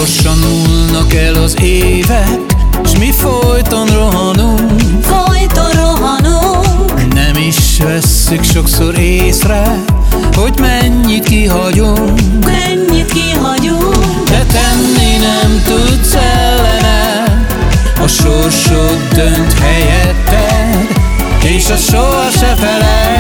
Gyorsan múlnak el az évek, s mi folyton rohanunk. Folyton rohanunk. Nem is vesszük sokszor észre, hogy mennyit kihagyunk. Mennyit kihagyunk. De tenni nem tudsz ellene, a sorsod dönt helyetted, és azt soha se feled.